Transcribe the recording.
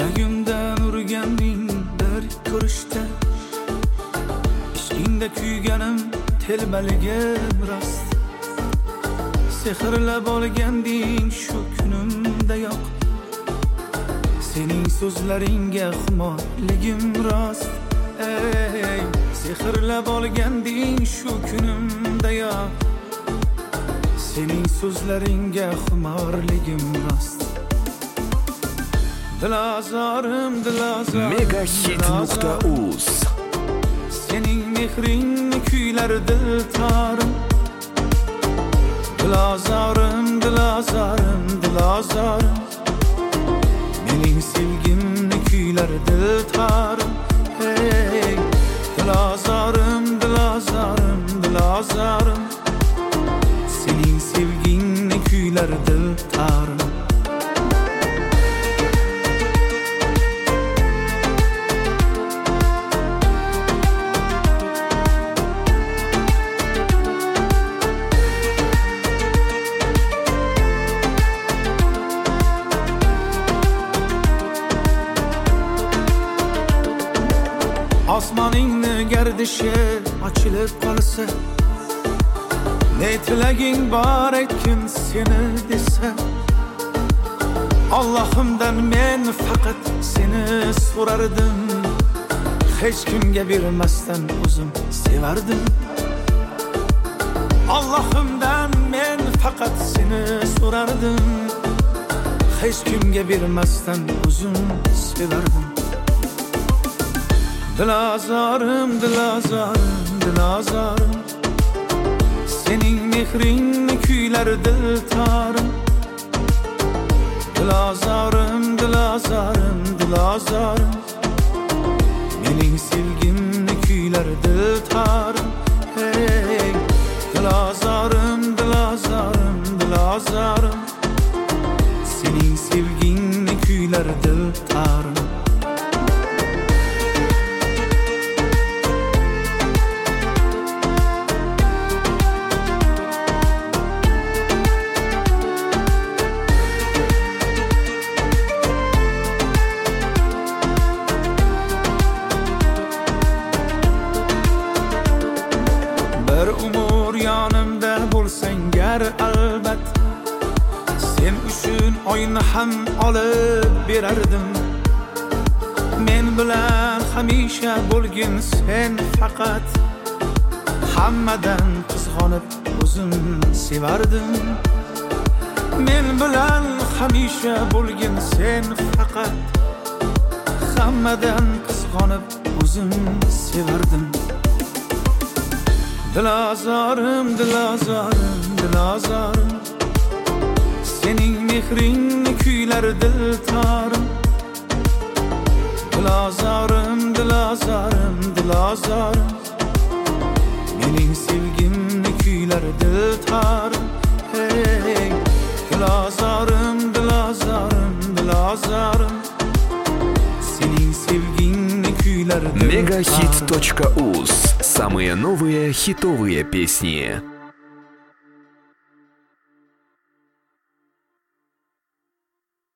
Yuragimdan urganding bir ko'rishda, ishqingda kuyganim telbaligim rost. Sehrlab olganding shu kunimdayoq, sening so'zlaringga xumorligim rost. Ey, sehrlab olganding shu kunimdayoq, sening so'zlaringga xumorligim rost. Dilozorim, dilozorim, Megahit.uz. sening mehringni kuylar diltorim. Dilozorim, dilozorim, dilozorim, mening sevgimni kuylar diltorim. Hey, dilozorim, dilozorim, dilozorim, sening sevgingni kuylar diltorim. Osmoningni gardishi ochilib qolsa, ne tilaging bor aytgin seni desa, Allohimdan men faqat seni so'rardim. Hech kimga bermasdan o'zim sevardim. Allohimdan men faqat seni so'rardim. Hech kimga bermasdan o'zim sevardim. Dilozorim, dilozorim, dilozorim, sening mehringni kuylar diltorim. Dilozorim, dilozorim, dilozorim, mening sevgimni kuylar diltorim. Hey, dilozorim, dilozorim, dilozorim, sening sevgingni kuylar diltorim. Bir umr yonimda bo'lsang gar albat, sen uchun oyni ham olib berardim. Men bilan hamisha bo'lgin sen faqat, hammadan qizg'onib o'zim sevardim. Men bilan hamisha bo'lgin sen faqat, hammadan qizg'onib o'zim sevardim. Dilozorim, dilozorim, dilozorim, sening mehringni kuylar diltorim. Dilozorim, dilozorim, dilozorim, mening sevgimni kuylar diltorim. Hey, dilozorim, dilozorim, dilozorim, sening sevgingni kuylar diltorim. Megahit.uz. Самые новые хитовые песни.